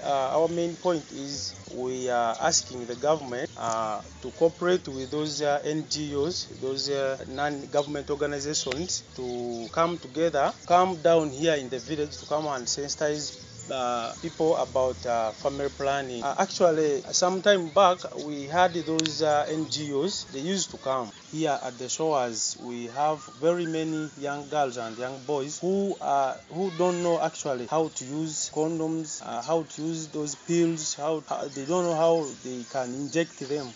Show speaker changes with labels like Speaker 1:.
Speaker 1: our main point is we are asking the government to cooperate with those NGOs, those non-government organizations, to come together, come down here in the village to come and sensitize people about family planning. Actually, some time back, we had those NGOs. They used to come here at the showers. We have very many young girls and young boys who don't know actually how to use condoms, how to use those pills. How they don't know how they can inject them.